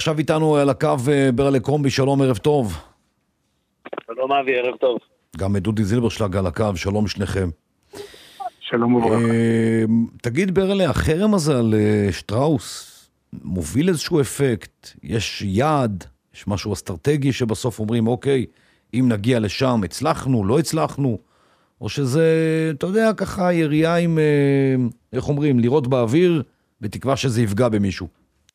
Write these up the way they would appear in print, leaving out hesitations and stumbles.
עכשיו איתנו על הקו ברלה קרומבי, שלום, ערב טוב. שלום אבי, ערב טוב. גם דודי זילברשלג על הקו, שלום שניכם. שלום וברכה. תגיד ברלה, החרם הזה על שטראוס מוביל איזשהו אפקט? יש יעד, יש משהו אסטרטגי שבסוף אומרים, אוקיי, אם נגיע לשם, הצלחנו, לא הצלחנו, או שזה, אתה יודע, ככה ירייה עם, איך אומרים, לירות באוויר, בתקווה שזה יפגע במישהו.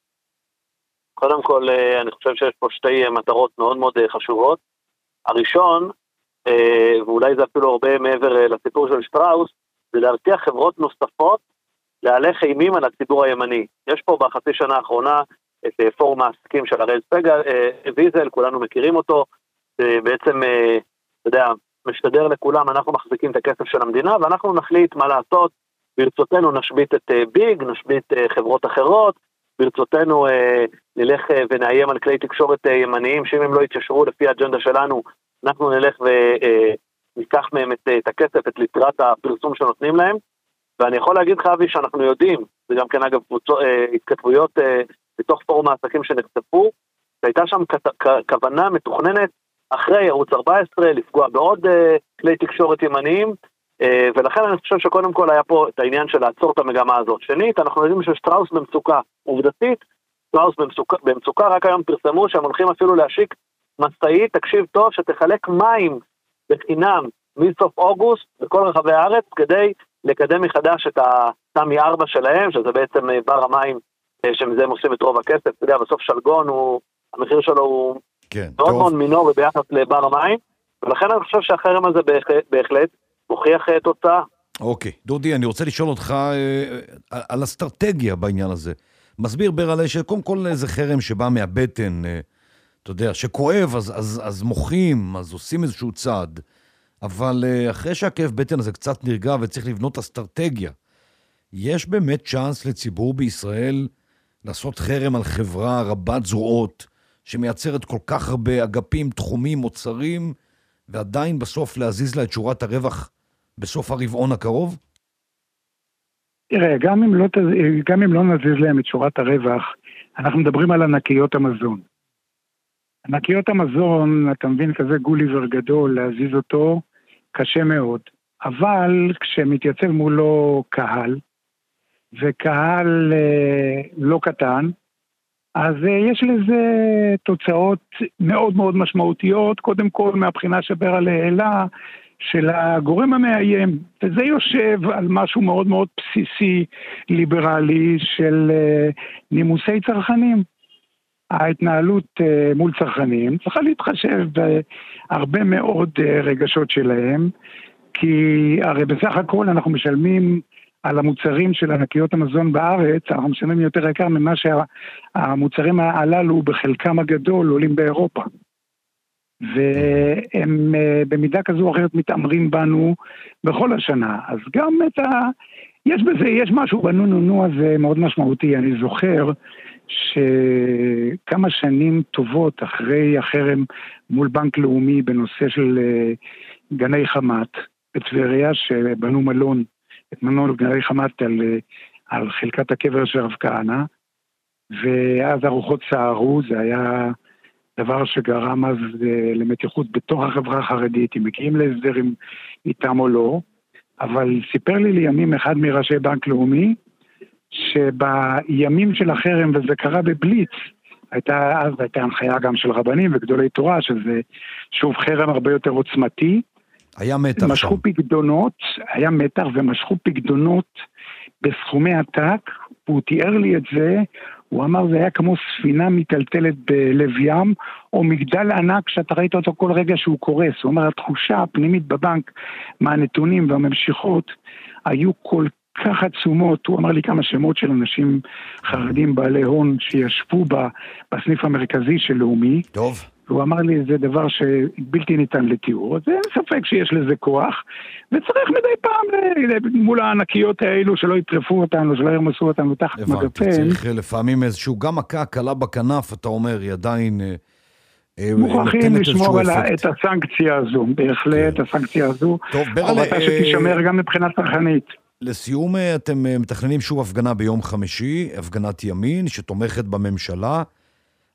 קודם כל, אני חושב שיש פה שתי מטרות מאוד מאוד חשובות. הראשון, ואולי זה אפילו הרבה מעבר לסיפור של שטראוס, זה להרתיח חברות נוספות להלך אימים על הציבור הימני. יש פה בחצי שנה האחרונה את פורום העסקים של הראל סגל, ויזל, כולנו מכירים אותו, בעצם, אתה יודע, משתדר לכולם, אנחנו מחזיקים את הכסף של המדינה, ואנחנו נחליט מה לעשות, ברצותנו נשבית את ביג, נשבית חברות אחרות, ברצותנו נלך ונאיים על כלי תקשורת ימניים, שאם הם לא יתיישרו לפי האג'נדה שלנו, אנחנו נלך וניקח מהם את הכסף, את ליטרת הפרסום שנותנים להם, ואני יכול להגיד לך אבי שאנחנו יודעים, זה גם כן אגב התכתבויות בתוך פורום העסקים שנחשפו, שהייתה שם כוונה מתוכננת אחרי ערוץ 14 לפגוע בעוד כלי תקשורת ימניים, ולכן אני חושב שקודם כל היה פה את העניין של לעצור את המגמה הזאת. שנית, אנחנו יודעים ששטראוס במצוקה עובדתית, שטראוס במצוקה, רק היום פרסמו שהם הולכים אפילו להשיק מסעית, תקשיב טוב, שתחלק מים בחינם מסוף אוגוסט בכל רחבי הארץ, כדי לקדם מחדש את התמי 4 שלהם, שזה בעצם בר המים שמזה הם עושים את רוב הכסף. אתה יודע, בסוף שלגון, המחיר שלו הוא מאוד מאוד מינורי ביחס לבר המים, ולכן אני חושב שהחרם הזה בהחלט מוכיח תוצאה. אוקיי, דודי, אני רוצה לשאול אותך על אסטרטגיה בעניין הזה. מסביר ברלה שקודם כל זה חרם שבא מהבטן, אתה יודע, שכואב, אז מוחים, אז עושים איזשהו צעד, אבל אחרי שהכאב בטן הזה קצת נרגע וצריך לבנות אסטרטגיה, יש באמת צ'אנס לציבור בישראל לעשות חרם על חברה רבת זרועות, שמייצרת כל כך הרבה אגפים, תחומים, מוצרים, ועדיין בסוף להזיז לה את שורת הרווח בסוף הרבעון הקרוב? תראה, גם אם לא נזיז להם את שורת הרווח, אנחנו מדברים על ענקיות המזון. ענקיות המזון, אתה מבין, כזה גוליבר גדול, להזיז אותו קשה מאוד. אבל כשמתייצב מולו קהל, וקהל לא קטן, אז יש לזה תוצאות מאוד מאוד משמעותיות, קודם כל מהבחינה שברלה העלה, של הגורם המאיים, וזה יושב על משהו מאוד מאוד בסיסי, ליברלי, של נימוסי צרכנים. ההתנהלות מול צרכנים צריכה להתחשב בהרבה מאוד רגשות שלהם, כי הרי בסך הכל אנחנו משלמים על המוצרים של ענקיות המזון בארץ, אנחנו משלמים יותר יקר ממה שהמוצרים הללו בחלקם הגדול עולים באירופה. והם במידה כזו או אחרת מתאמרים בנו בכל השנה. אז גם יש משהו בנו הזה מאוד משמעותי. אני זוכר שכמה שנים טובות אחרי החרם מול בנק לאומי בנושא של גני חמת בטבריה, שבנו מלון, את מלון גני חמת על חלקת הקבר של רב כהנא, ואז הרוחות סערו, זה היה דבר שגרם אז למתיחות בתוך החברה החרדית, אם מגיעים להסדרים איתם או לא, אבל סיפר לי לימים אחד מראשי בנק לאומי, שבימים של החרם, וזה קרה בבליץ, אז הייתה הנחיה גם של רבנים וגדולי תורה, שזה שוב חרם הרבה יותר עוצמתי, היה מתח שם. משכו פקדונות, היה מתח ומשכו פקדונות בסכומי עתק, והוא תיאר לי את זה, הוא אמר זה היה כמו ספינה מטלטלת בלב ים, או מגדל ענק שאתה ראית אותו כל רגע שהוא קורס. הוא אומר התחושה הפנימית בבנק מהנתונים והממשיכות היו כל כך עצומות. הוא אמר לי כמה שמות של אנשים חרדים בעלי הון שישבו בסניף המרכזי של לאומי. טוב. הוא אמר לי, זה דבר שבלתי ניתן לתיאור, אז אין ספק שיש לזה כוח, וצריך מדי פעם מול הענקיות האלו שלא יטרפו אותנו, שלא ירמסו אותנו תחת מגפן. הבנתי, צריך לפעמים איזשהו, גם מכה קלה בכנף, אתה אומר, היא עדיין מוכרחים לשמור את הסנקציה הזו, בהחלט הסנקציה הזו, חובתה שתשמר גם מבחינה צרכנית. לסיום, אתם מתכננים שוב הפגנה ביום חמישי, הפגנת ימין שתומכת בממשלה,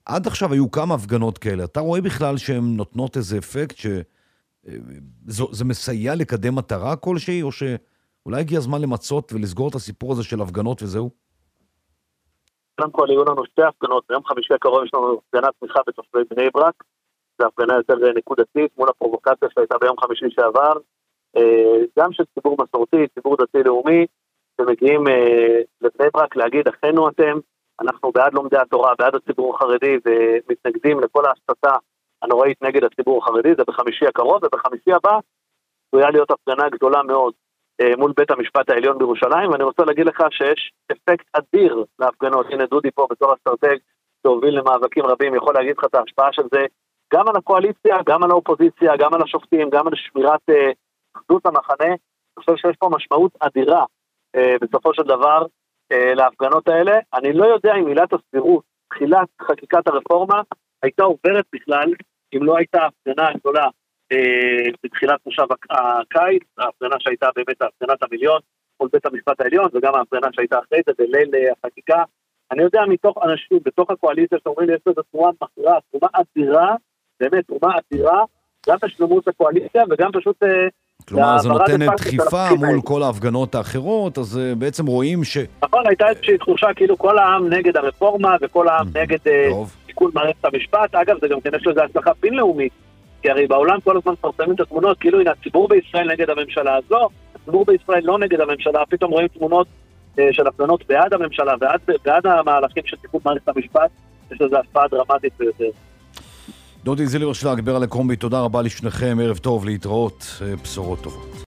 עד עכשיו היו כמה הפגנות כאלה. אתה רואה בכלל שהן נותנות איזה אפקט שזה מסייע לקדם מטרה כלשהי, או שאולי הגיע הזמן למצות ולסגור את הסיפור הזה של הפגנות וזהו? קודם כל, היו לנו שתי הפגנות. ביום חמישי הקרוב יש לנו הפגנת תמיכה בתושבי בני ברק. זו הפגנה יותר נקודתית מול הפרובוקציה שהייתה ביום חמישי שעבר. גם של ציבור מסורתי, ציבור דתי-לאומי, שמגיעים לבני ברק להגיד, אחינו אתם, אנחנו בעד לומדי התורה, בעד הציבור החרדי, ומתנגדים לכל ההסתה הנוראית נגד הציבור החרדי. זה בחמישי הקרוב, ובחמישי הבא צפויה להיות הפגנה גדולה מאוד מול בית המשפט העליון בירושלים, ואני רוצה להגיד לך שיש אפקט אדיר להפגנות. הנה דודי פה בתור אסטרטג שהוביל למאבקים רבים, יכול להגיד לך את ההשפעה של זה, גם על הקואליציה, גם על האופוזיציה, גם על השופטים, גם על שמירת אחדות המחנה. אני חושב שיש פה משמעות אדירה בסופו של דבר להפגנות האלה. אני לא יודע אם עילת הסבירות, תחילת חקיקת הרפורמה, הייתה עוברת בכלל, אם לא הייתה הפגנה גדולה בתחילת מושב הקיץ, ההפגנה שהייתה באמת הפגנת המיליון, כל בית המשפט העליון, וגם ההפגנה שהייתה אחרי זה בליל החקיקה. אני יודע מתוך אנשים, בתוך הקואליציה שאומרים לי, יש לזה תרומה מכריעה, תרומה אדירה, באמת תרומה אדירה, גם בשלמות הקואליציה וגם פשוט... כלומר, זה נותנת דחיפה מול כל ההפגנות האחרות, אז בעצם רואים ש... נכון, הייתה איזושהי תחושה כאילו כל העם נגד הרפורמה, וכל העם נגד תיקון מערכת המשפט. אגב, זה גם כן יש לזה הצלחה בינלאומית, כי הרי בעולם כל הזמן פרסמים את התמונות, כאילו הנה הציבור בישראל נגד הממשלה, אז לא, הציבור בישראל לא נגד הממשלה, פתאום רואים תמונות של הפגנות בעד הממשלה, בעד המהלכים של תיקון מערכת המשפט, יש לזה השפעה דרמטית ביותר. דודי זילברשלג, ברל קומבי, תודה רבה לשניכם, ערב טוב, להתראות, בשורות טובות.